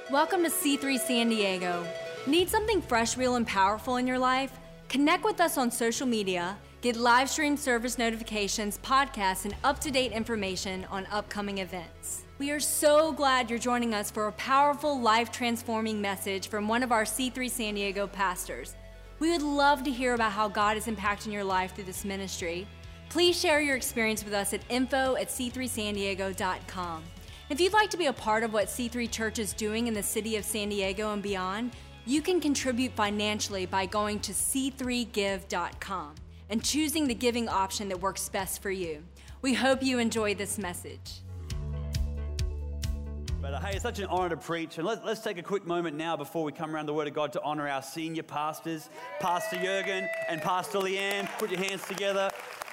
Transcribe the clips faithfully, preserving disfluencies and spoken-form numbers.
Welcome to C three San Diego. Need something fresh, real, and powerful in your life? Connect with us on social media, get live stream service notifications, podcasts, and up-to-date information on upcoming events. We are so glad you're joining us for a powerful, life-transforming message from one of our C three San Diego pastors. We would love to hear about how God is impacting your life through this ministry. Please share your experience with us at info at c three san diego dot com. If you'd like to be a part of what C three Church is doing in the city of San Diego and beyond, you can contribute financially by going to c three give dot com and choosing the giving option that works best for you. We hope you enjoy this message. But uh, hey, it's such an honor to preach, and let, let's take a quick moment now before we come around the Word of God to honor our senior pastors, Pastor Jurgen and Pastor Leanne. Put your hands together.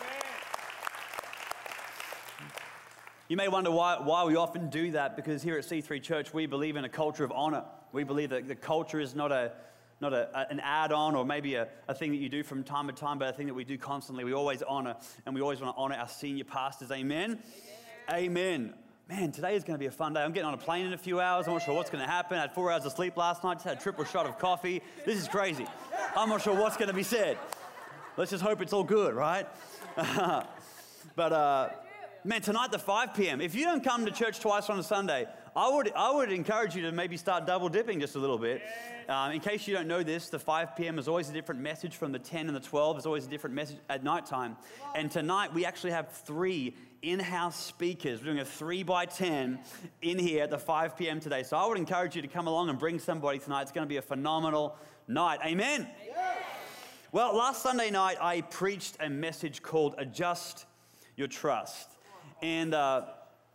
You may wonder why, why we often do that, because here at C three Church, we believe in a culture of honor. We believe that the culture is not a not a, an add-on or maybe a, a thing that you do from time to time, but a thing that we do constantly. We always honor, and we always want to honor our senior pastors. Amen? Amen. Amen. Man, today is going to be a fun day. I'm getting on a plane in a few hours. I'm not sure what's going to happen. I had four hours of sleep last night, just had a triple shot of coffee. This is crazy. I'm not sure what's going to be said. Let's just hope it's all good, right? but, uh... Man, tonight at five p.m., if you don't come to church twice on a Sunday, I would I would encourage you to maybe start double dipping just a little bit. Um, in case you don't know this, the five p.m. is always a different message from the ten and the twelve. There's always a different message at nighttime. And tonight we actually have three in-house speakers. We're doing a three by ten in here at the five p.m. today. So I would encourage you to come along and bring somebody tonight. It's going to be a phenomenal night. Amen? Amen. Well, last Sunday night I preached a message called Adjust Your Trust. And uh,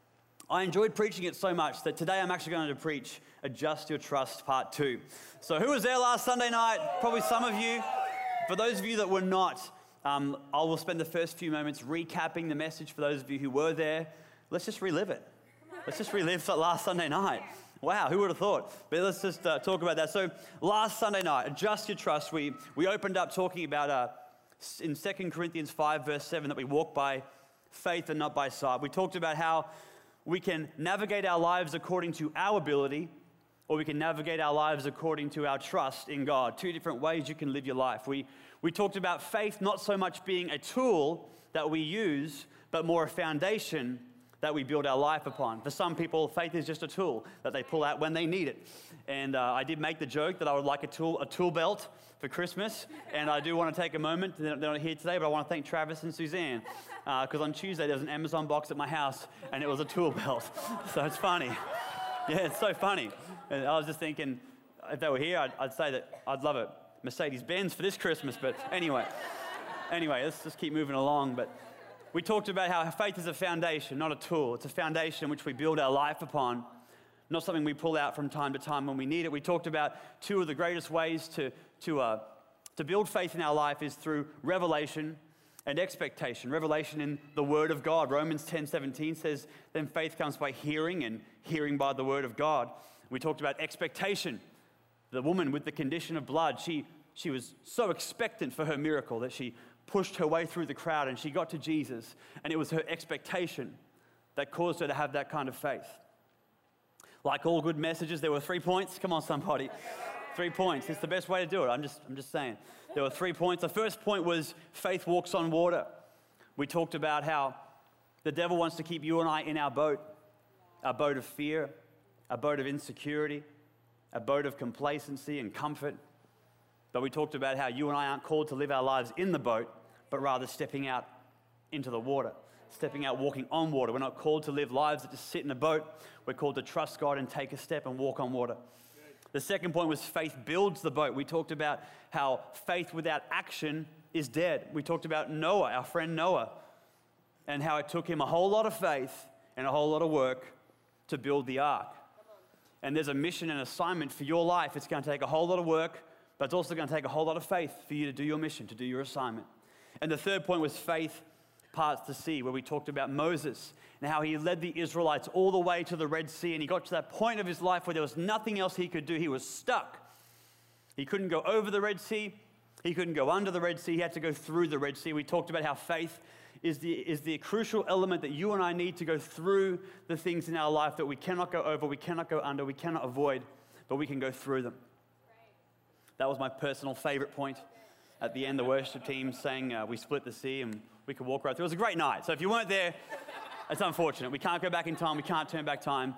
I enjoyed preaching it so much that today I'm actually going to preach Adjust Your Trust Part two. So who was there last Sunday night? Probably some of you. For those of you that were not, um, I will spend the first few moments recapping the message for those of you who were there. Let's just relive it. Let's just relive last Sunday night. Wow, who would have thought? But let's just uh, talk about that. So last Sunday night, Adjust Your Trust, we, we opened up talking about uh, in Second Corinthians five verse seven that we walk by faith and not by sight. We talked about how we can navigate our lives according to our ability, or we can navigate our lives according to our trust in God. Two different ways you can live your life. We, we talked about faith not so much being a tool that we use, but more a foundation that we build our life upon. For some people, faith is just a tool that they pull out when they need it. And uh, I did make the joke that I would like a tool, a tool belt for Christmas. And I do want to take a moment, they're not here today, but I want to thank Travis and Suzanne. Because uh, on Tuesday, there was an Amazon box at my house, and it was a tool belt. So it's funny. Yeah, it's so funny. And I was just thinking, if they were here, I'd, I'd say that I'd love a Mercedes-Benz for this Christmas. But anyway, anyway, let's just keep moving along. But we talked about how faith is a foundation, not a tool. It's a foundation which we build our life upon, not something we pull out from time to time when we need it. We talked about two of the greatest ways to, to, uh, to build faith in our life is through revelation and expectation. Revelation in the Word of God. Romans ten seventeen says, then faith comes by hearing, and hearing by the Word of God. We talked about expectation. The woman with the condition of blood, she, she was so expectant for her miracle that she pushed her way through the crowd and she got to Jesus, and it was her expectation that caused her to have that kind of faith. Like all good messages, there were three points. Come on, somebody. Three points. It's the best way to do it. I'm just, I'm just saying. There were three points. The first point was faith walks on water. We talked about how the devil wants to keep you and I in our boat, our boat of fear, our boat of insecurity, a boat of complacency and comfort. But we talked about how you and I aren't called to live our lives in the boat, but rather stepping out into the water, stepping out, walking on water. We're not called to live lives that just sit in a boat. We're called to trust God and take a step and walk on water. The second point was faith builds the boat. We talked about how faith without action is dead. We talked about Noah, our friend Noah, and how it took him a whole lot of faith and a whole lot of work to build the ark. And there's a mission and assignment for your life. It's going to take a whole lot of work, but it's also going to take a whole lot of faith for you to do your mission, to do your assignment. And the third point was faith parts the sea, where we talked about Moses and how he led the Israelites all the way to the Red Sea, and he got to that point of his life where there was nothing else he could do. He was stuck. He couldn't go over the Red Sea. He couldn't go under the Red Sea. He had to go through the Red Sea. We talked about how faith is the, is the crucial element that you and I need to go through the things in our life that we cannot go over, we cannot go under, we cannot avoid. but we can go through them. That was my personal favorite point. At the end, the worship team sang, uh, we split the sea and we could walk right through. It was a great night. So if you weren't there, it's unfortunate. We can't go back in time. We can't turn back time.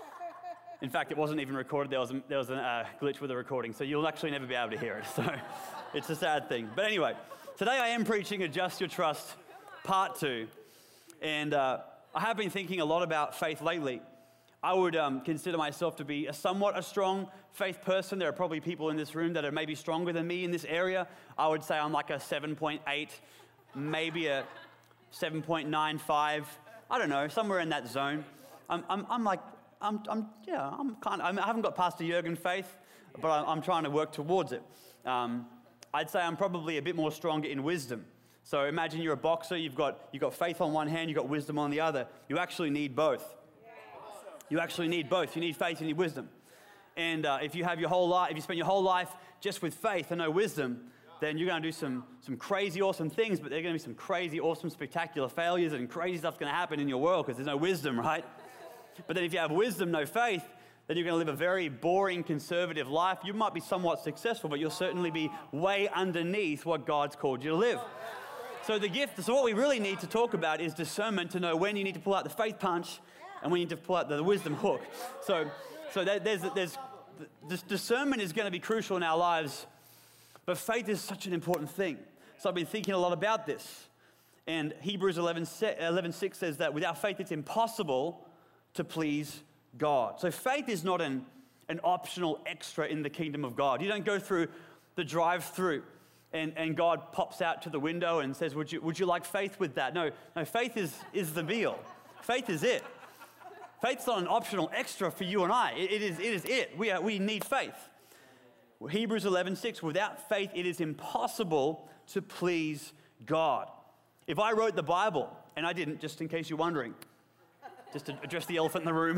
In fact, it wasn't even recorded. There was a, there was a uh, glitch with the recording. So you'll actually never be able to hear it. So it's a sad thing. But anyway, today I am preaching Adjust Your Trust Part two. And uh, I have been thinking a lot about faith lately. I would um, consider myself to be a somewhat a strong faith person. There are probably people in this room that are maybe stronger than me in this area. I would say I'm like a seven point eight, maybe a seven point nine five. I don't know, somewhere in that zone. I'm, I'm, I'm like, I'm, I'm, yeah, I'm kind of, I haven't got Pastor Jurgen faith, but I'm, I'm trying to work towards it. Um, I'd say I'm probably a bit more stronger in wisdom. So imagine you're a boxer, you've got, you've got faith on one hand, you've got wisdom on the other. You actually need both. You actually need both. You need faith, you need wisdom. And uh, if you have your whole life, if you spend your whole life just with faith and no wisdom, then you're going to do some, some crazy, awesome things, but there are going to be some crazy, awesome, spectacular failures and crazy stuff's going to happen in your world because there's no wisdom, right? But then if you have wisdom, no faith, then you're going to live a very boring, conservative life. You might be somewhat successful, but you'll certainly be way underneath what God's called you to live. So the gift, so what we really need to talk about is discernment to know when you need to pull out the faith punch and when you need to pull out the wisdom hook. So, so there's, there's, this discernment is going to be crucial in our lives, but faith is such an important thing. So I've been thinking a lot about this. And Hebrews eleven six says that without faith, it's impossible to please God. So faith is not an, an optional extra in the kingdom of God. You don't go through the drive-through and, and God pops out to the window and says, would you, would you like faith with that? No, no, faith is, is the meal. Faith is it. Faith's not an optional extra for you and I. It, it is it. Is it. We, are, we need faith. Hebrews eleven six, without faith, it is impossible to please God. If I wrote the Bible, and I didn't, just in case you're wondering, just to address the elephant in the room,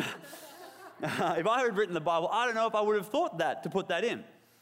if I had written the Bible, I don't know if I would have thought that, to put that in.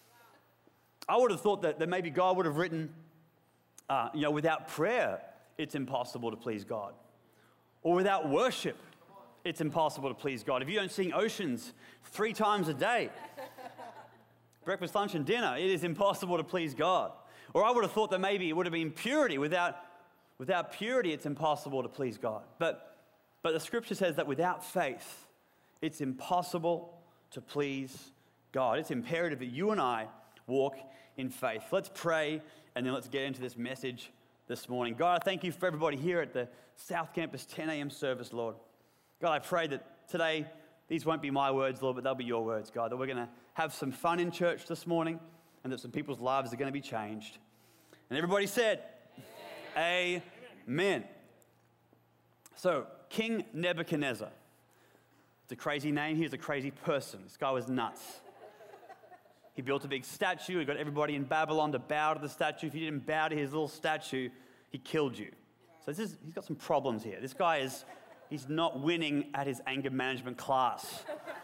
I would have thought that, that maybe God would have written, uh, you know, without prayer, it's impossible to please God. Or without worship, it's impossible to please God. If you don't sing Oceans three times a day, breakfast, lunch, and dinner, it is impossible to please God. Or I would have thought that maybe it would have been purity. Without, without purity, it's impossible to please God. But, but the scripture says that without faith, it's impossible to please God. It's imperative that you and I walk in faith. Let's pray, and then let's get into this message this morning. God, I thank you for everybody here at the South Campus ten a.m. service, Lord. God, I pray that today, these won't be my words, Lord, but they'll be your words, God, that we're going to have some fun in church this morning and that some people's lives are going to be changed. And everybody said, Amen. Amen. So, King Nebuchadnezzar. It's a crazy name. He was a crazy person. This guy was nuts. He built a big statue. He got everybody in Babylon to bow to the statue. If you didn't bow to his little statue, he killed you. So this is, he's got some problems here. This guy is, he's not winning at his anger management class.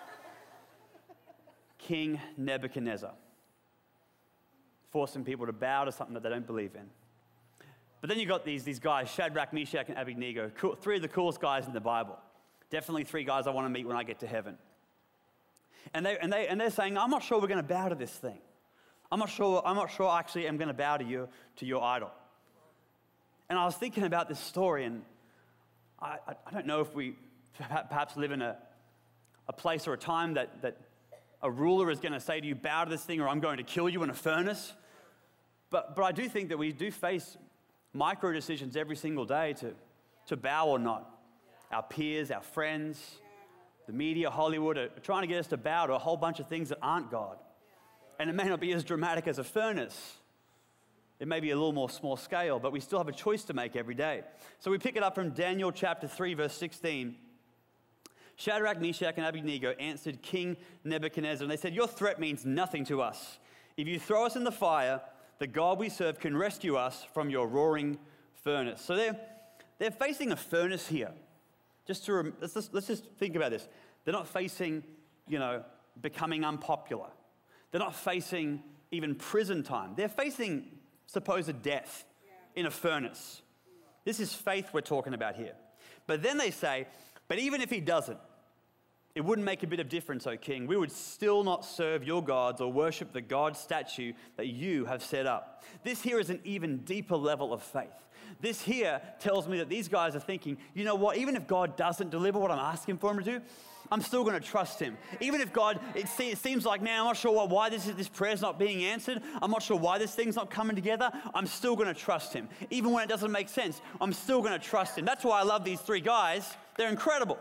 King Nebuchadnezzar. Forcing people to bow to something that they don't believe in. But then you got these, these guys, Shadrach, Meshach, and Abednego, cool, three of the coolest guys in the Bible. Definitely three guys I want to meet when I get to heaven. And, they, and, they, and they're saying, I'm not sure we're going to bow to this thing. I'm not sure, I'm not sure I actually am going to bow to you, to your idol. And I was thinking about this story, and I, I, I don't know if we perhaps live in a, a place or a time that, that a ruler is going to say to you, bow to this thing, or I'm going to kill you in a furnace. But, but I do think that we do face micro decisions every single day to, to bow or not. Our peers, our friends, the media, Hollywood are trying to get us to bow to a whole bunch of things that aren't God. And it may not be as dramatic as a furnace. It may be a little more small scale, but we still have a choice to make every day. So we pick it up from Daniel chapter three, verse sixteen. Shadrach, Meshach, and Abednego answered King Nebuchadnezzar, and they said, your threat means nothing to us. If you throw us in the fire, the God we serve can rescue us from your roaring furnace. So they're, they're facing a furnace here. Just to, rem- let's, just, let's just think about this. They're not facing, you know, becoming unpopular. They're not facing even prison time. They're facing supposed death in a furnace. This is faith we're talking about here. But then they say, but even if he doesn't, It wouldn't make a bit of difference, O king. We would still not serve your gods or worship the God statue that you have set up. This here is an even deeper level of faith. This here tells me that these guys are thinking, you know what, even if God doesn't deliver what I'm asking for him to do, I'm still going to trust him. Even if God, it, se- it seems like, man, I'm not sure why this, is, this prayer's not being answered. I'm not sure why this thing's not coming together. I'm still going to trust him. Even when it doesn't make sense, I'm still going to trust him. That's why I love these three guys. They're incredible.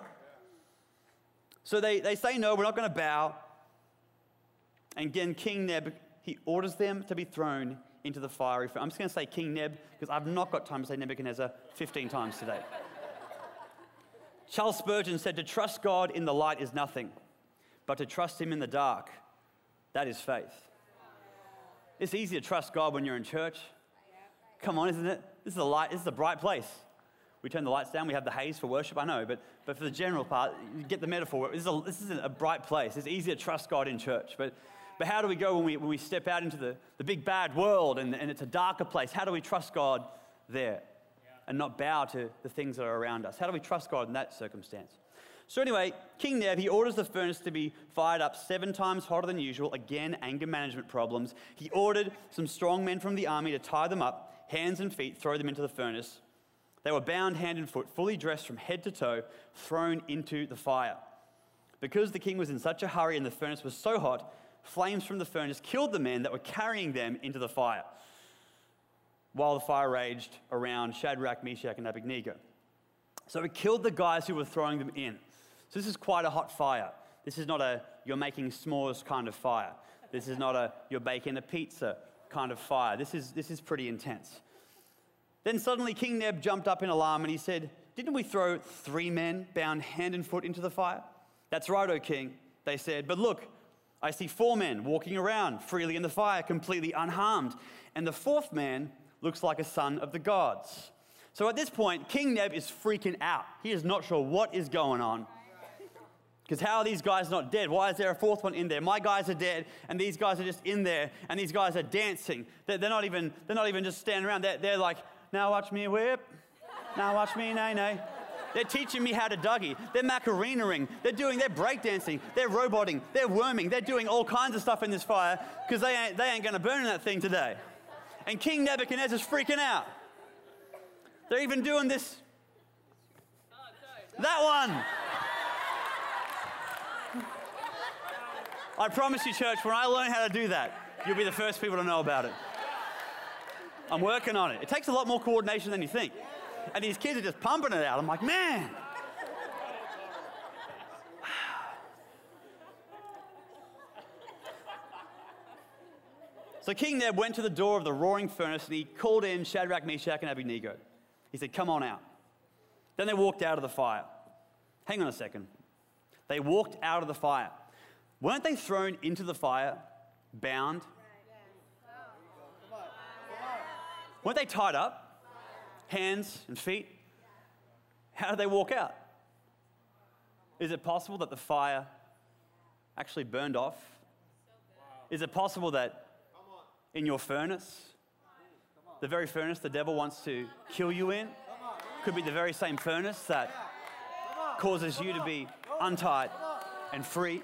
So they, they say, no, we're not going to bow. And again, King Neb, he orders them to be thrown into the fiery furnace. I'm just going to say King Neb because I've not got time to say Nebuchadnezzar fifteen times today. Charles Spurgeon said, to trust God in the light is nothing, but to trust him in the dark, that is faith. It's easy to trust God when you're in church. Come on, isn't it? This is a light, this is a bright place. We turn the lights down, we have the haze for worship, I know, but, but for the general part, you get the metaphor. This is, a, this is a bright place. It's easy to trust God in church. But, but how do we go when we, when we step out into the, the big bad world and, and it's a darker place? How do we trust God there and not bow to the things that are around us? How do we trust God in that circumstance? So anyway, King Neb, he orders the furnace to be fired up seven times hotter than usual. Again, anger management problems. He ordered some strong men from the army to tie them up, hands and feet, throw them into the furnace. They were bound hand and foot, fully dressed from head to toe, thrown into the fire. Because the king was in such a hurry and the furnace was so hot, flames from the furnace killed the men that were carrying them into the fire, while the fire raged around Shadrach, Meshach, and Abednego. So it killed the guys who were throwing them in. So this is quite a hot fire. This is not a you're making s'mores kind of fire. This is not a you're baking a pizza kind of fire. This is, this is pretty intense. Then suddenly King Neb jumped up in alarm and he said, didn't we throw three men bound hand and foot into the fire? That's right, O king, they said. But look, I see four men walking around freely in the fire, completely unharmed. And the fourth man looks like a son of the gods. So at this point, King Neb is freaking out. He is not sure what is going on. Because how are these guys not dead? Why is there a fourth one in there? My guys are dead, and these guys are just in there, and these guys are dancing. They're, they're not even, they're not even just standing around. They're, they're like, now watch me whip. Now watch me nay-nay. They're teaching me how to Dougie. They're macarena-ing. They're doing, they're breakdancing. They're roboting. They're worming. They're doing all kinds of stuff in this fire because they ain't, they ain't going to burn in that thing today. And King Nebuchadnezzar's freaking out. They're even doing this. That one. I promise you, church, when I learn how to do that, you'll be the first people to know about it. I'm working on it. It takes a lot more coordination than you think. And these kids are just pumping it out. I'm like, man. So King Neb went to the door of the roaring furnace and he called in Shadrach, Meshach, and Abednego. He said, come on out. Then they walked out of the fire. Hang on a second. They walked out of the fire. Weren't they thrown into the fire, bound? Weren't they tied up? Hands and feet? How did they walk out? Is it possible that the fire actually burned off? Is it possible that in your furnace, the very furnace the devil wants to kill you in, could be the very same furnace that causes you to be untied and free?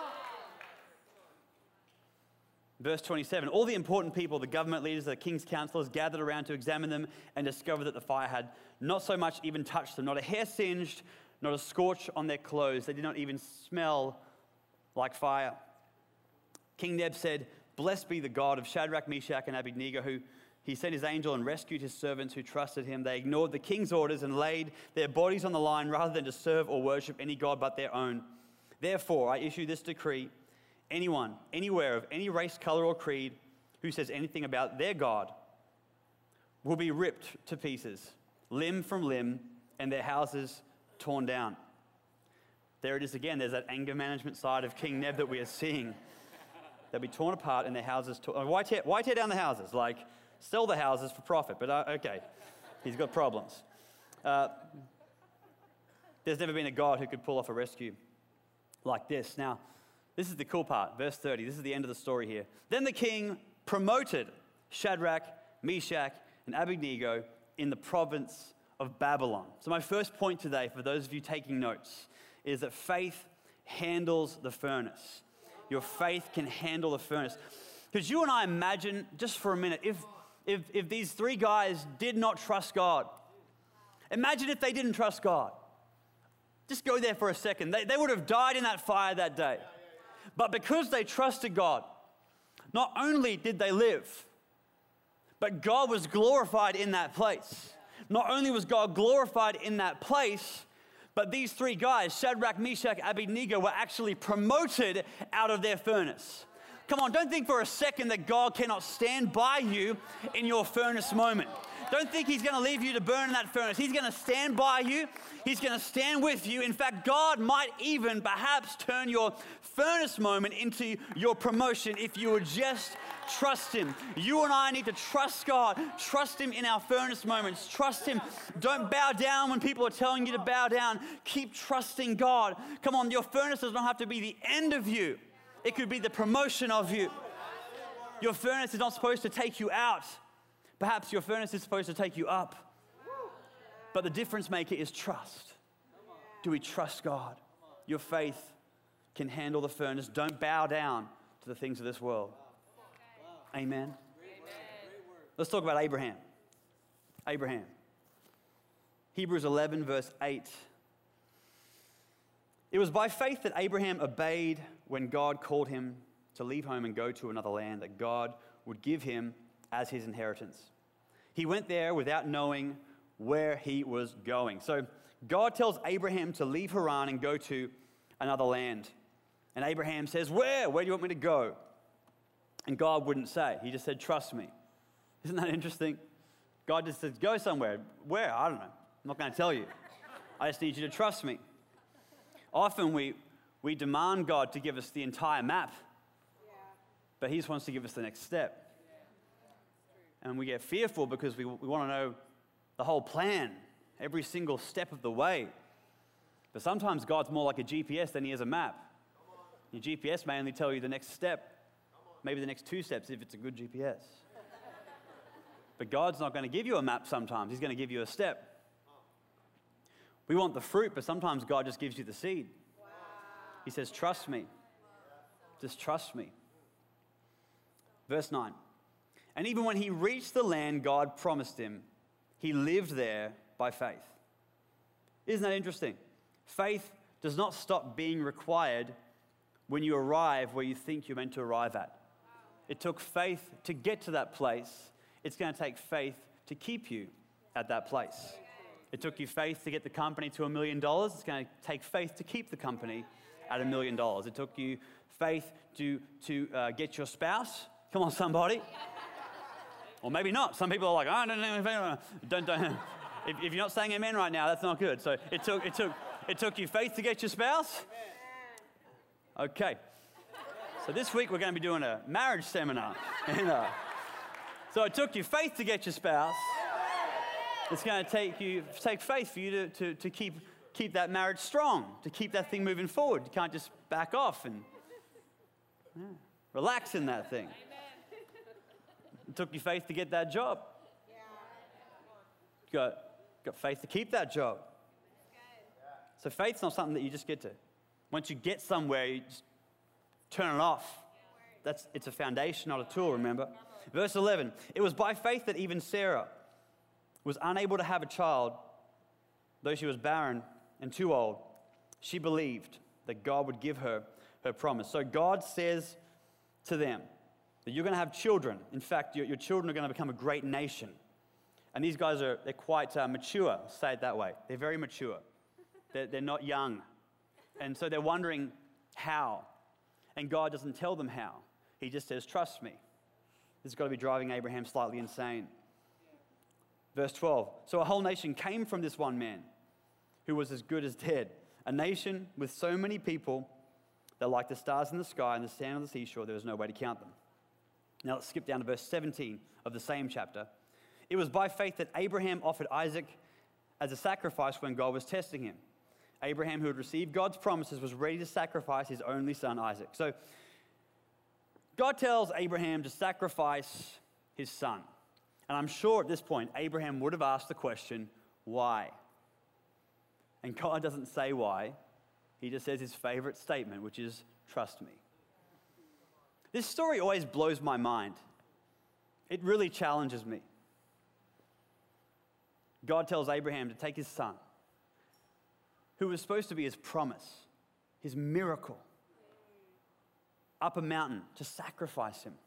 Verse twenty-seven, all the important people, the government leaders, the king's counselors, gathered around to examine them and discovered that the fire had not so much even touched them, not a hair singed, not a scorch on their clothes. They did not even smell like fire. King Neb said, blessed be the God of Shadrach, Meshach, and Abednego, who he sent his angel and rescued his servants who trusted him. They ignored the king's orders and laid their bodies on the line rather than to serve or worship any god but their own. Therefore, I issue this decree. Anyone, anywhere, of any race, color, or creed who says anything about their God will be ripped to pieces, limb from limb, and their houses torn down. There it is again. There's that anger management side of King Neb that we are seeing. They'll be torn apart and their houses torn. Why tear, why tear down the houses? Like, sell the houses for profit. But uh, okay, he's got problems. Uh, there's never been a God who could pull off a rescue like this. Now, this is the cool part, verse thirty. This is the end of the story here. Then the king promoted Shadrach, Meshach, and Abednego in the province of Babylon. So my first point today, for those of you taking notes, is that faith handles the furnace. Your faith can handle the furnace. Because you and I imagine, just for a minute, if, if, if these three guys did not trust God, imagine if they didn't trust God. Just go there for a second. They, they would have died in that fire that day. But because they trusted God, not only did they live, but God was glorified in that place. Not only was God glorified in that place, but these three guys, Shadrach, Meshach, Abednego, were actually promoted out of their furnace. Come on, don't think for a second that God cannot stand by you in your furnace moment. Don't think he's going to leave you to burn in that furnace. He's going to stand by you. He's going to stand with you. In fact, God might even perhaps turn your furnace moment into your promotion if you would just trust him. You and I need to trust God. Trust him in our furnace moments. Trust him. Don't bow down when people are telling you to bow down. Keep trusting God. Come on, your furnace does not have to be the end of you. It could be the promotion of you. Your furnace is not supposed to take you out. Perhaps your furnace is supposed to take you up. But the difference maker is trust. Do we trust God? Your faith can handle the furnace. Don't bow down to the things of this world. Amen. Let's talk about Abraham. Abraham. Hebrews eleven, verse eight. It was by faith that Abraham obeyed when God called him to leave home and go to another land that God would give him as his inheritance. He went there without knowing where he was going. So God tells Abraham to leave Haran and go to another land. And Abraham says, where? Where do you want me to go? And God wouldn't say. He just said, trust me. Isn't that interesting? God just says, go somewhere. Where? I don't know. I'm not going to tell you. I just need you to trust me. Often we, we demand God to give us the entire map, but he just wants to give us the next step. And we get fearful because we, we want to know the whole plan, every single step of the way. But sometimes God's more like a G P S than he is a map. Your G P S may only tell you the next step, maybe the next two steps if it's a good G P S. But God's not going to give you a map sometimes. He's going to give you a step. We want the fruit, but sometimes God just gives you the seed. He says, trust me. Just trust me. Verse nine. And even when he reached the land God promised him, he lived there by faith. Isn't that interesting? Faith does not stop being required when you arrive where you think you're meant to arrive at. It took faith to get to that place. It's going to take faith to keep you at that place. It took you faith to get the company to a million dollars. It's going to take faith to keep the company at a million dollars. It took you faith to, to uh, get your spouse. Come on, somebody. Or maybe not. Some people are like, oh, no, no, no, don't, don't. If, if you're not saying amen right now, that's not good. So it took, it took, it took you faith to get your spouse? Okay. So this week we're going to be doing a marriage seminar. And, uh, so it took you faith to get your spouse. It's going to take you take faith for you to, to, to keep, keep that marriage strong, to keep that thing moving forward. You can't just back off and yeah, relax in that thing. It took you faith to get that job. You got, got faith to keep that job. So faith's not something that you just get to. Once you get somewhere, you just turn it off. That's, it's a foundation, not a tool, remember? Verse eleven, it was by faith that even Sarah was unable to have a child, though she was barren and too old. She believed that God would give her her promise. So God says to them that you're going to have children. In fact, your, your children are going to become a great nation. And these guys are they're quite uh, mature, say it that way. They're very mature. They're, they're not young. And so they're wondering how. And God doesn't tell them how. He just says, trust me. This has got to be driving Abraham slightly insane. Verse twelve, so a whole nation came from this one man who was as good as dead. A nation with so many people that like the stars in the sky and the sand on the seashore, there was no way to count them. Now let's skip down to verse seventeen of the same chapter. It was by faith that Abraham offered Isaac as a sacrifice when God was testing him. Abraham, who had received God's promises, was ready to sacrifice his only son, Isaac. So God tells Abraham to sacrifice his son. And I'm sure at this point, Abraham would have asked the question, why? And God doesn't say why. he just says his favorite statement, which is, trust me. This story always blows my mind. It really challenges me. God tells Abraham to take his son, who was supposed to be his promise, his miracle, up a mountain to sacrifice him.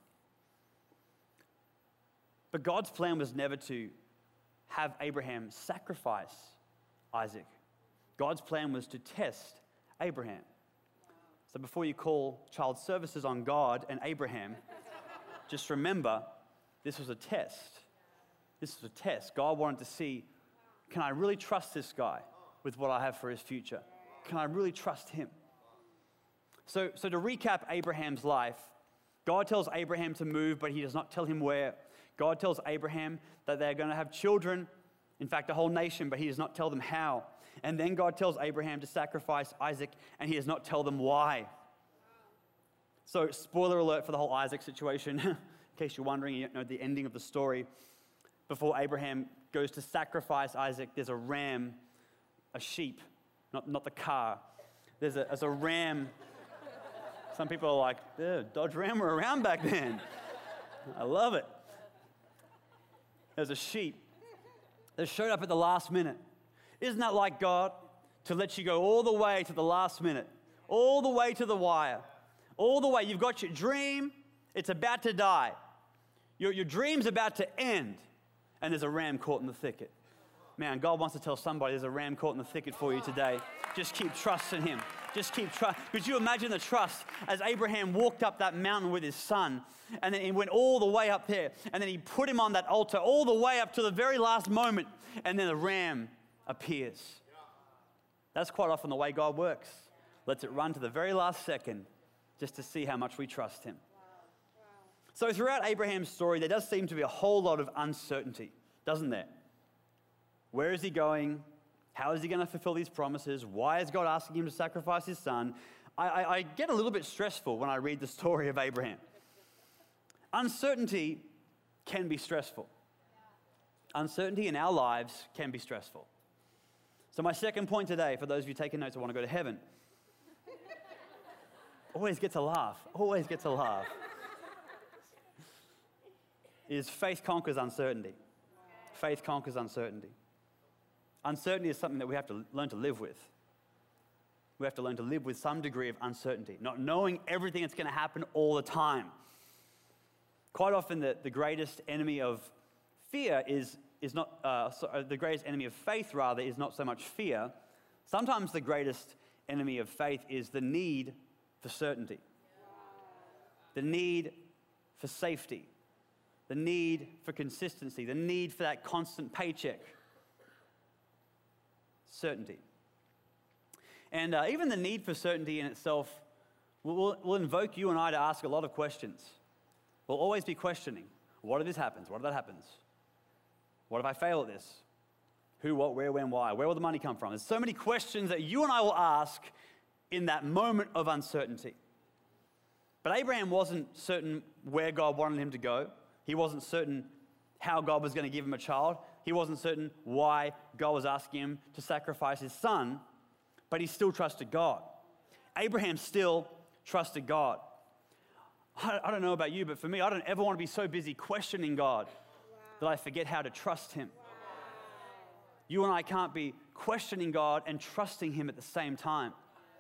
But God's plan was never to have Abraham sacrifice Isaac. God's plan was to test Abraham. So before you call child services on God and Abraham, just remember, this was a test. This was a test. God wanted to see, can I really trust this guy with what I have for his future? Can I really trust him? So, so to recap Abraham's life, God tells Abraham to move, but he does not tell him where. God tells Abraham that they're going to have children, in fact, a whole nation, but he does not tell them how. And then God tells Abraham to sacrifice Isaac, and he does not tell them why. So, spoiler alert for the whole Isaac situation. In case you're wondering, you don't know the ending of the story. Before Abraham goes to sacrifice Isaac, there's a ram, a sheep, not, not the car. There's a, there's a ram. Some people are like, yeah, Dodge Ram were around back then. I love it. There's a sheep that showed up at the last minute. Isn't that like God? To let you go all the way to the last minute, all the way to the wire, all the way. You've got your dream, it's about to die. Your, your dream's about to end, and there's a ram caught in the thicket. Man, God wants to tell somebody there's a ram caught in the thicket for you today. Just keep trusting him. Just keep trust. Could you imagine the trust as Abraham walked up that mountain with his son, and then he went all the way up there, and then he put him on that altar all the way up to the very last moment, and then the ram appears. That's quite often the way God works. Lets it run to the very last second just to see how much we trust him. So throughout Abraham's story, there does seem to be a whole lot of uncertainty, doesn't there? Where is he going? How is he going to fulfill these promises? Why is God asking him to sacrifice his son? I, I, I get a little bit stressful when I read the story of Abraham. Uncertainty can be stressful. Uncertainty in our lives can be stressful. So my second point today, for those of you taking notes who want to go to heaven, always gets a laugh, always gets a laugh, is faith conquers uncertainty. Faith conquers uncertainty. Uncertainty is something that we have to learn to live with. We have to learn to live with some degree of uncertainty, not knowing everything that's going to happen all the time. Quite often, the, the greatest enemy of fear is, is not, uh, so, the greatest enemy of faith, rather, is not so much fear. Sometimes the greatest enemy of faith is the need for certainty, the need for safety, the need for consistency, the need for that constant paycheck. Certainty. And uh, even the need for certainty in itself will, will invoke you and I to ask a lot of questions. We'll always be questioning. What if this happens? What if that happens? What if I fail at this? Who, what, where, when, why? Where will the money come from? There's so many questions that you and I will ask in that moment of uncertainty. But Abraham wasn't certain where God wanted him to go. He wasn't certain how God was going to give him a child. He wasn't certain why God was asking him to sacrifice his son, but he still trusted God. Abraham still trusted God. I don't know about you, but for me, I don't ever want to be so busy questioning God that I forget how to trust him. You and I can't be questioning God and trusting him at the same time.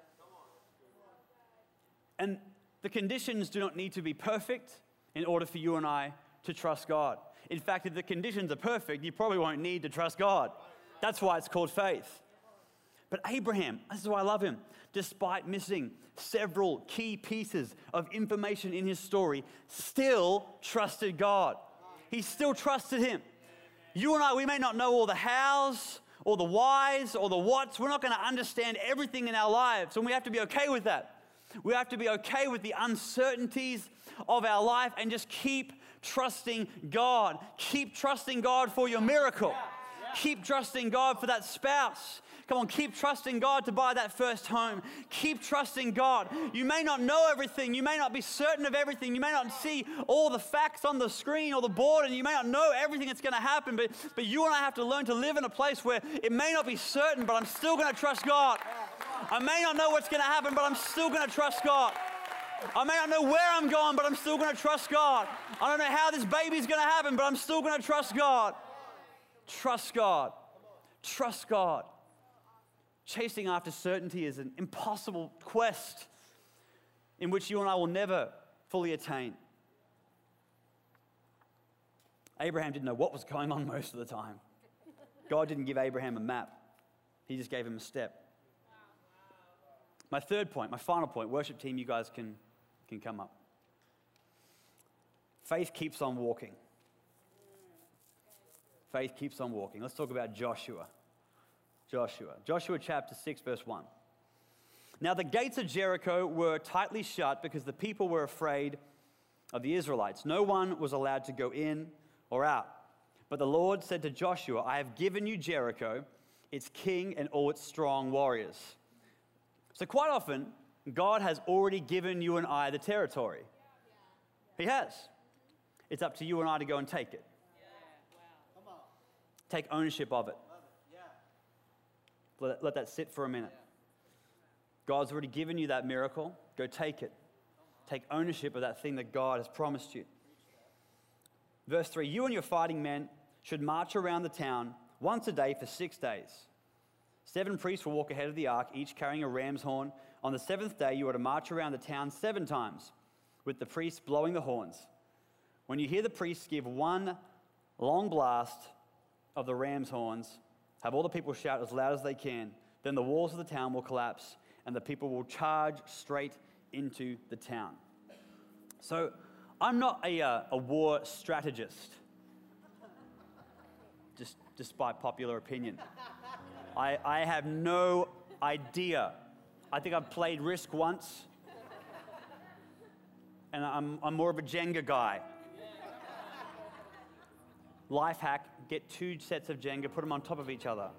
And the conditions do not need to be perfect in order for you and I to trust God. In fact, if the conditions are perfect, you probably won't need to trust God. That's why it's called faith. But Abraham, this is why I love him, despite missing several key pieces of information in his story, still trusted God. He still trusted him. You and I, we may not know all the hows, or the whys, or the whats. We're not going to understand everything in our lives, and we have to be okay with that. We have to be okay with the uncertainties of our life and just keep trusting God. Keep trusting God for your miracle. Keep trusting God for that spouse. Come on, keep trusting God to buy that first home. Keep trusting God. You may not know everything. You may not be certain of everything. You may not see all the facts on the screen or the board, and you may not know everything that's going to happen, but, but you and I have to learn to live in a place where it may not be certain, but I'm still going to trust God. I may not know what's going to happen, but I'm still going to trust God. I may not know where I'm going, but I'm still going to trust God. I don't know how this baby's going to happen, but I'm still going to trust God. Trust God. Trust God. Chasing after certainty is an impossible quest in which you and I will never fully attain. Abraham didn't know what was going on most of the time. God didn't give Abraham a map. He just gave him a step. My third point, my final point, worship team, you guys can, can come up. Faith keeps on walking. Faith keeps on walking. Let's talk about Joshua. Joshua. Joshua chapter six, verse one. Now the gates of Jericho were tightly shut because the people were afraid of the Israelites. No one was allowed to go in or out. But the Lord said to Joshua, I have given you Jericho, its king and all its strong warriors. So quite often, God has already given you and I the territory. He has. It's up to you and I to go and take it. Take ownership of it. Let, let that sit for a minute. God's already given you that miracle. Go take it. Take ownership of that thing that God has promised you. Verse three, you and your fighting men should march around the town once a day for six days. Seven priests will walk ahead of the ark, each carrying a ram's horn. On the seventh day, you are to march around the town seven times, with the priests blowing the horns. When you hear the priests give one long blast of the ram's horns, have all the people shout as loud as they can, then the walls of the town will collapse, and the people will charge straight into the town. So, I'm not a, uh, a war strategist, just despite popular opinion. I, I have no idea. I think I've played Risk once, and I'm, I'm more of a Jenga guy. Life hack, get two sets of Jenga, put them on top of each other.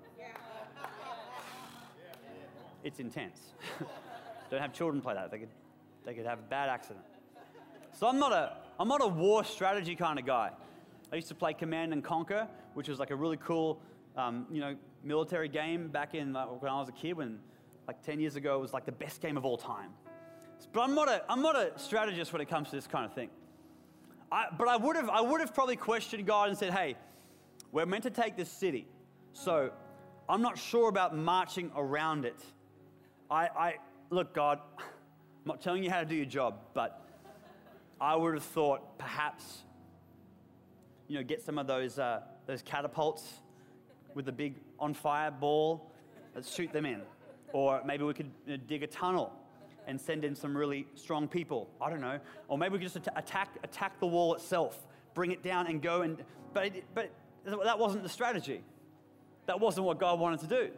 It's intense. Don't have children play that. They could, they could have a bad accident. So I'm not a, I'm not a war strategy kind of guy. I used to play Command and Conquer, which was like a really cool, um, you know, military game back in uh, when I was a kid. When, like ten years ago, it was like the best game of all time. But I'm not a, I'm not a strategist when it comes to this kind of thing. I, but I would have, I would have probably questioned God and said, "Hey, we're meant to take this city, so I'm not sure about marching around it. I, I look, God, I'm not telling you how to do your job, but." I would have thought perhaps, you know, get some of those uh, those catapults with the big on-fire ball, let's shoot them in. Or maybe we could you know, dig a tunnel and send in some really strong people. I don't know. Or maybe we could just attack attack the wall itself, bring it down and go and... But, it, but that wasn't the strategy. That wasn't what God wanted to do.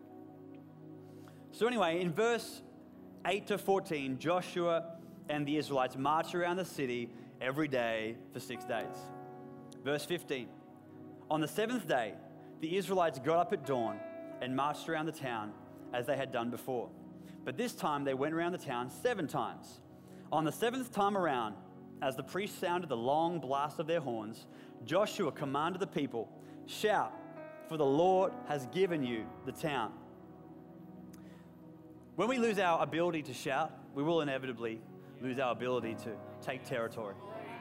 So anyway, in verse eight to fourteen, Joshua and the Israelites marched around the city every day for six days. Verse fifteen, on the seventh day, the Israelites got up at dawn and marched around the town as they had done before. But this time they went around the town seven times. On the seventh time around, as the priests sounded the long blast of their horns, Joshua commanded the people, shout, for the Lord has given you the town. When we lose our ability to shout, we will inevitably lose our ability to take territory.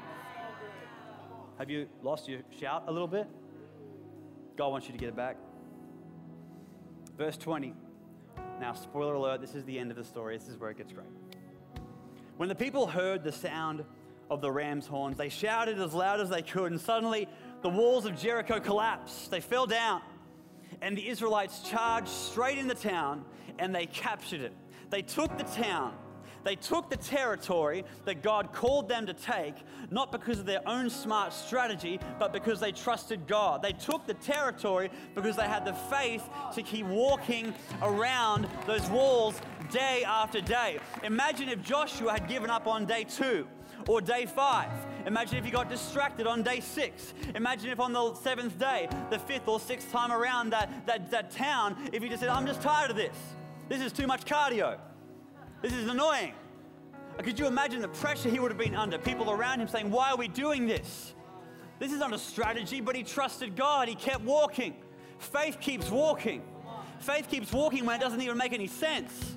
Have you lost your shout a little bit? God wants you to get it back. Verse twenty. Now, spoiler alert, this is the end of the story. This is where it gets great. When the people heard the sound of the ram's horns, they shouted as loud as they could, and suddenly the walls of Jericho collapsed. They fell down, and the Israelites charged straight in the town, and they captured it. They took the town. They took the territory that God called them to take, not because of their own smart strategy, but because they trusted God. They took the territory because they had the faith to keep walking around those walls day after day. Imagine if Joshua had given up on day two or day five. Imagine if he got distracted on day six. Imagine if on the seventh day, the fifth or sixth time around that, that, that town, if he just said, I'm just tired of this. This is too much cardio. This is annoying. Could you imagine the pressure he would have been under? People around him saying, why are we doing this? This is not a strategy, but he trusted God. He kept walking. Faith keeps walking. Faith keeps walking when it doesn't even make any sense.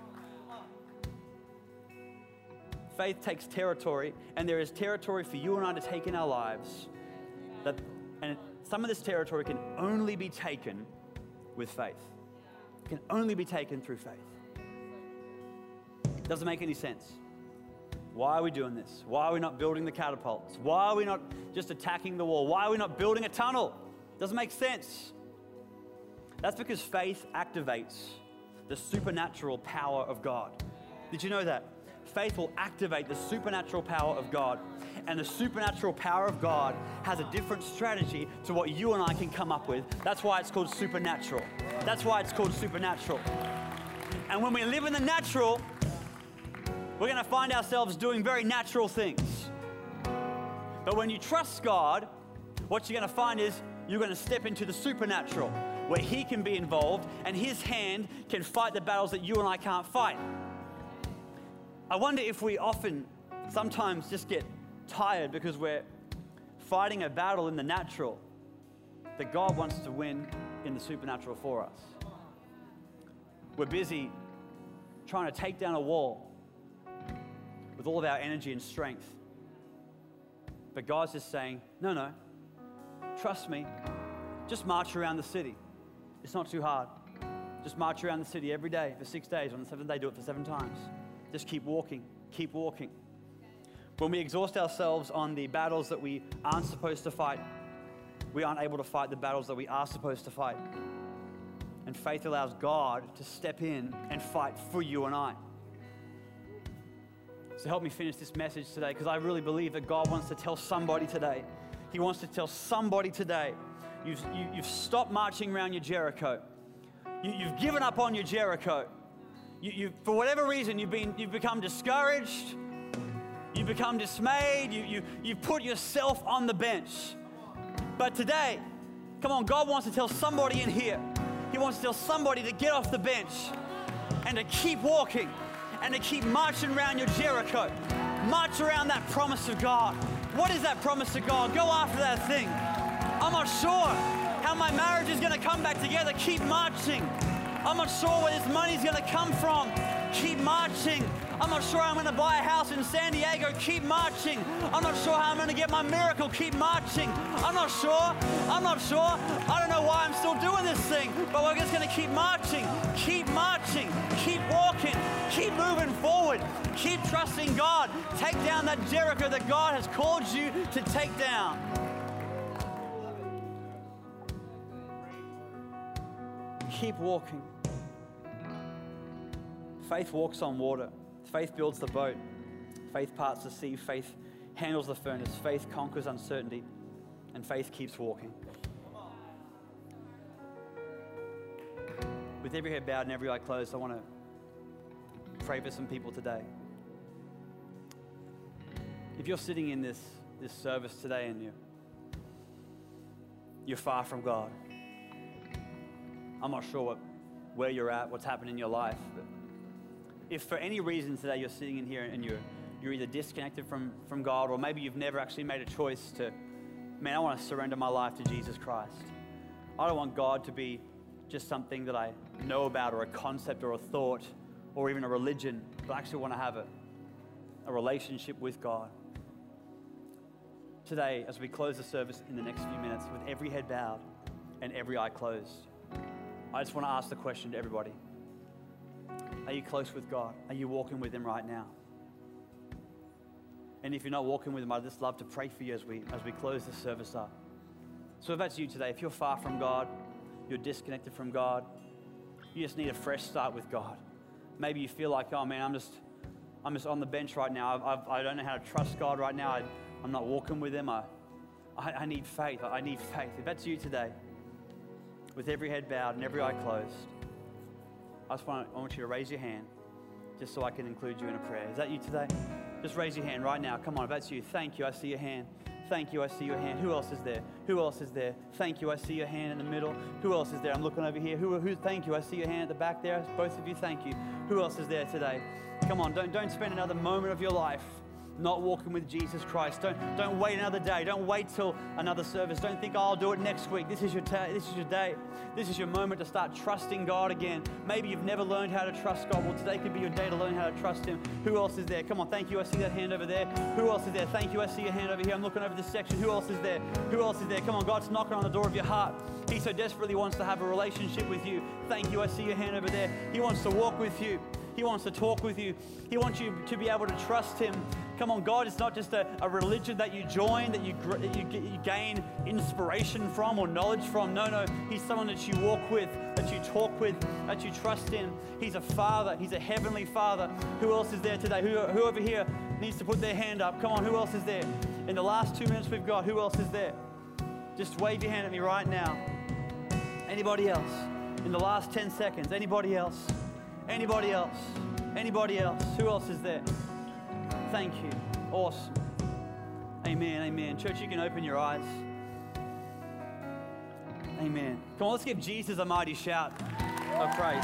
Faith takes territory, and there is territory for you and I to take in our lives. That, and some of this territory can only be taken with faith. It can only be taken through faith. Doesn't make any sense. Why are we doing this? Why are we not building the catapults? Why are we not just attacking the wall? Why are we not building a tunnel? Doesn't make sense. That's because faith activates the supernatural power of God. Did you know that? Faith will activate the supernatural power of God. And the supernatural power of God has a different strategy to what you and I can come up with. That's why it's called supernatural. That's why it's called supernatural. And when we live in the natural, we're going to find ourselves doing very natural things. But when you trust God, what you're going to find is you're going to step into the supernatural, where He can be involved and His hand can fight the battles that you and I can't fight. I wonder if we often, sometimes just get tired because we're fighting a battle in the natural that God wants to win in the supernatural for us. We're busy trying to take down a wall with all of our energy and strength. But God's just saying, no, no, trust me, just march around the city. It's not too hard. Just march around the city every day for six days. On the seventh day, do it for seven times. Just keep walking, keep walking. When we exhaust ourselves on the battles that we aren't supposed to fight, we aren't able to fight the battles that we are supposed to fight. And faith allows God to step in and fight for you and I. So help me finish this message today, because I really believe that God wants to tell somebody today. He wants to tell somebody today, you've, you, you've stopped marching around your Jericho. You, you've given up on your Jericho. You, you, for whatever reason, you've, been, you've become discouraged. You've become dismayed. You, you, you've put yourself on the bench. But today, come on, God wants to tell somebody in here. He wants to tell somebody to get off the bench and to keep walking and to keep marching around your Jericho. March around that promise of God. What is that promise of God? Go after that thing. I'm not sure how my marriage is going to come back together. Keep marching. I'm not sure where this money's going to come from. Keep marching. I'm not sure I'm going to buy a house in San Diego. Keep marching. I'm not sure how I'm going to get my miracle. Keep marching. I'm not sure. I'm not sure. I don't know why I'm still doing this thing, but we're just going to keep marching. Keep marching. Keep walking. Keep moving forward. Keep trusting God. Take down that Jericho that God has called you to take down. Keep walking. Faith walks on water. Faith builds the boat. Faith parts the sea. Faith handles the furnace. Faith conquers uncertainty. And faith keeps walking. With every head bowed and every eye closed, I want to pray for some people today. If you're sitting in this, this service today and you're, you're far from God, I'm not sure what, where you're at, what's happened in your life, but if for any reason today you're sitting in here and you're, you're either disconnected from, from God, or maybe you've never actually made a choice to, man, I want to surrender my life to Jesus Christ. I don't want God to be just something that I know about, or a concept or a thought or even a religion, but I actually want to have a, a relationship with God. Today, as we close the service in the next few minutes, with every head bowed and every eye closed, I just want to ask the question to everybody. Are you close with God? Are you walking with Him right now? And if you're not walking with Him, I'd just love to pray for you as we, as we close this service up. So if that's you today, if you're far from God, you're disconnected from God, you just need a fresh start with God. Maybe you feel like, oh man, I'm just, I'm just on the bench right now. I've, I've, I don't know how to trust God right now. I, I'm not walking with Him. I, I, I need faith. I need faith. If that's you today, with every head bowed and every eye closed, I just want, I want you to raise your hand just so I can include you in a prayer. Is that you today? Just raise your hand right now. Come on, if that's you. Thank you. I see your hand. Thank you. I see your hand. Who else is there? Who else is there? Thank you. I see your hand in the middle. Who else is there? I'm looking over here. Who? Who? Thank you. I see your hand at the back there. Both of you, thank you. Who else is there today? Come on, don't, don't spend another moment of your life not walking with Jesus Christ. Don't, don't wait another day. Don't wait till another service. Don't think, oh, I'll do it next week. This is your ta- this is your day. This is your moment to start trusting God again. Maybe you've never learned how to trust God. Well, today could be your day to learn how to trust Him. Who else is there? Come on, thank you. I see that hand over there. Who else is there? Thank you. I see your hand over here. I'm looking over this section. Who else is there? Who else is there? Come on, God's knocking on the door of your heart. He so desperately wants to have a relationship with you. Thank you. I see your hand over there. He wants to walk with you. He wants to talk with you. He wants you to be able to trust Him. Come on, God is not just a, a religion that you join, that you, that you, you gain inspiration from or knowledge from. No, no. He's someone that you walk with, that you talk with, that you trust in. He's a Father. He's a heavenly Father. Who else is there today? Who, who over here needs to put their hand up? Come on, who else is there? In the last two minutes we've got, who else is there? Just wave your hand at me right now. Anybody else? In the last ten seconds, anybody else? Anybody else? Anybody else? Who else is there? Thank you. Awesome. Amen, amen. Church, you can open your eyes. Amen. Come on, let's give Jesus a mighty shout of praise.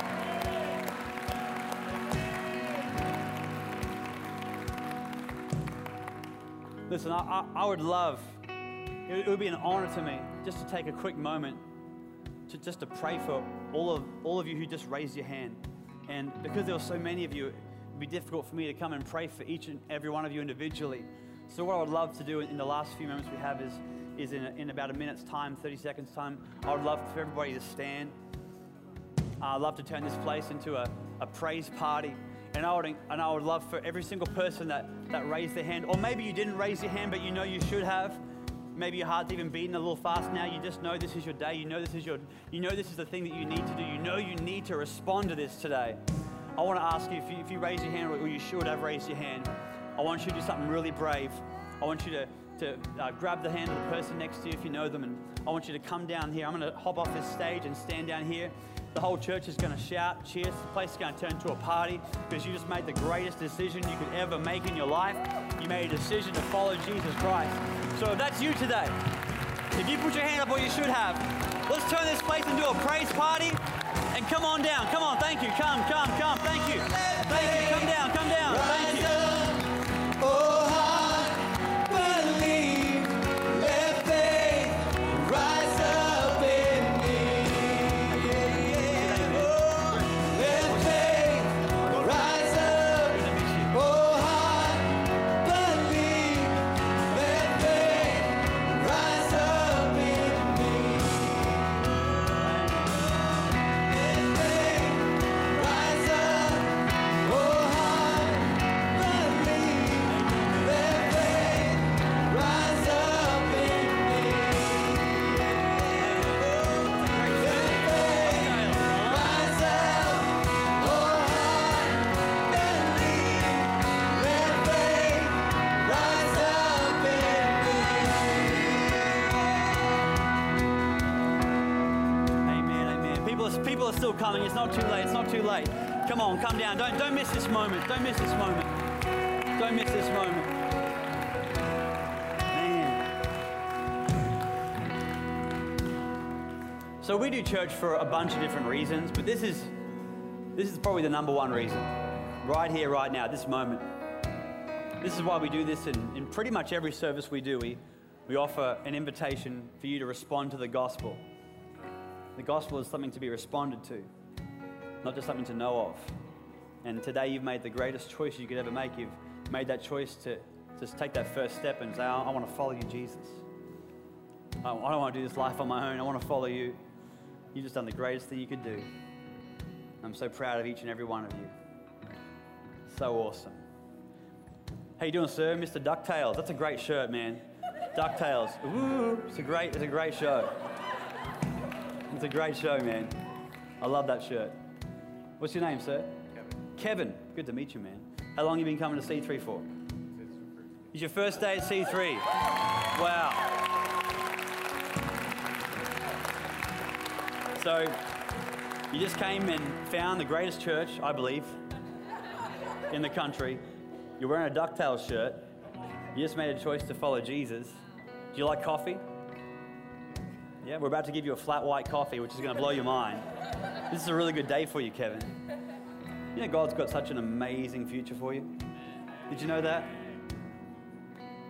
Listen, I, I, I would love, it, it would be an honor to me just to take a quick moment to just to pray for all of all of you who just raised your hand. And because there were so many of you, it'd be difficult for me to come and pray for each and every one of you individually. So what I would love to do in the last few moments we have is, is in, a, in about a minute's time, thirty seconds time, I would love for everybody to stand. I'd love to turn this place into a, a praise party. And I, would, and I would love for every single person that, that raised their hand, or maybe you didn't raise your hand, but you know you should have. Maybe your heart's even beating a little fast now. You just know this is your day. You know this is your, you know this is the thing that you need to do. You know you need to respond to this today. I want to ask you, if you, if you raise your hand, or you should have raised your hand, I want you to do something really brave. I want you to, to uh, grab the hand of the person next to you if you know them, and I want you to come down here. I'm going to hop off this stage and stand down here. The whole church is going to shout, cheers. The place is going to turn into a party because you just made the greatest decision you could ever make in your life. You made a decision to follow Jesus Christ. So if that's you today, if you put your hand up, or you should have, let's turn this place into a praise party and come on down. Come on, thank you. Come, come, come. Thank you. Thank you. Come down, come down. Thank you. Oh, heart, believe, let faith rise up in me. Oh, let faith rise up. Oh, heart, believe, let faith rise up in me. Let faith rise up. Oh, heart, believe, let faith rise up in me. Let faith rise up. Oh, heart, believe, let faith rise up in me. Amen, amen. People are, people are still coming. It's not too late. It's not too late. Come on, come down. Don't, don't miss this moment. Don't miss this moment. Don't miss this moment. Man. So we do church for a bunch of different reasons, but this is, this is probably the number one reason. Right here, right now, this moment. This is why we do this in, in pretty much every service we do. We, we offer an invitation for you to respond to the gospel. The gospel is something to be responded to, not just something to know of. And today you've made the greatest choice you could ever make. You've made that choice to just take that first step and say, I, I want to follow you, Jesus. I, I don't want to do this life on my own. I want to follow you. You've just done the greatest thing you could do. I'm so proud of each and every one of you. So awesome. How you doing, sir? Mister DuckTales. That's a great shirt, man. DuckTales. Ooh, it's a great, it's a great show. It's a great show, man. I love that shirt. What's your name, sir? Kevin. Kevin. Good to meet you, man. How long have you been coming to C three for? It's your first day at C three. Wow. So, you just came and found the greatest church, I believe, in the country. You're wearing a DuckTales shirt. You just made a choice to follow Jesus. Do you like coffee? Yeah, we're about to give you a flat white coffee, which is going to blow your mind. This is a really good day for you, Kevin. You know God's got such an amazing future for you. Did you know that?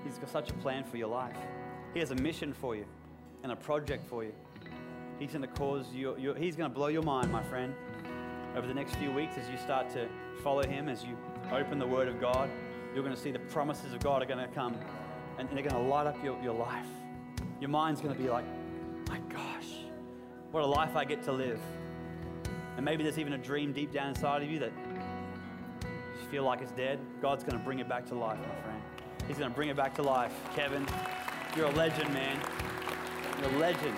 He's got such a plan for your life. He has a mission for you and a project for you. He's going to cause you, you he's going to blow your mind, my friend, over the next few weeks as you start to follow him, as you open the Word of God. You're going to see the promises of God are going to come, and they're going to light up your, your life. Your mind's going to be like, my gosh, what a life I get to live. And maybe there's even a dream deep down inside of you that you feel like it's dead. God's going to bring it back to life, my friend. He's going to bring it back to life. Kevin, you're a legend, man. You're a legend.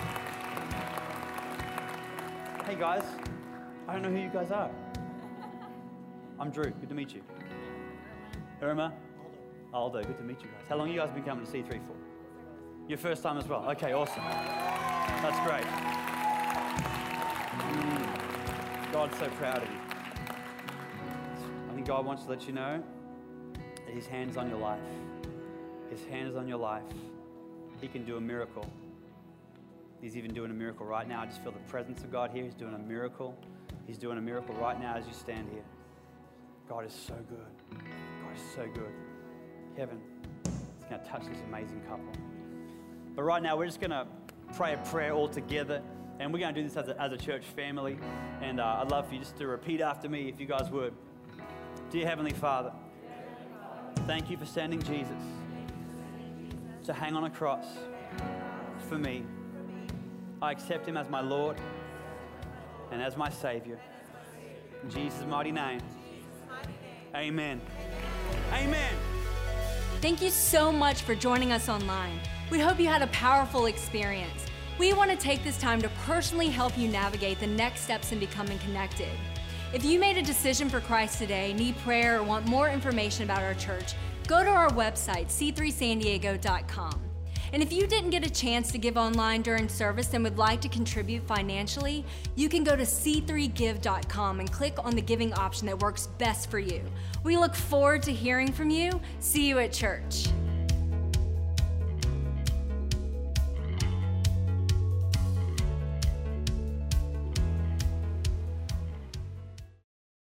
Hey, guys. I don't know who you guys are. I'm Drew. Good to meet you. Irma? Aldo. Good to meet you guys. How long have you guys been coming to C three for? Your first time as well? Okay, awesome. That's great. Mm. God's so proud of you. I think God wants to let you know that his hand's on your life. His hand is on your life. He can do a miracle. He's even doing a miracle right now. I just feel the presence of God here. He's doing a miracle. He's doing a miracle right now as you stand here. God is so good. God is so good. Kevin is going to touch this amazing couple. But right now, we're just going to pray a prayer all together. And we're going to do this as a, as a church family. And uh, I'd love for you just to repeat after me, if you guys would. Dear Heavenly Father, thank you for sending Jesus to hang on a cross for me. I accept him as my Lord and as my Savior. In Jesus' mighty name, amen. Amen. Thank you so much for joining us online. We hope you had a powerful experience. We want to take this time to personally help you navigate the next steps in becoming connected. If you made a decision for Christ today, need prayer, or want more information about our church, go to our website, c three san diego dot com. And if you didn't get a chance to give online during service and would like to contribute financially, you can go to c three give dot com and click on the giving option that works best for you. We look forward to hearing from you. See you at church.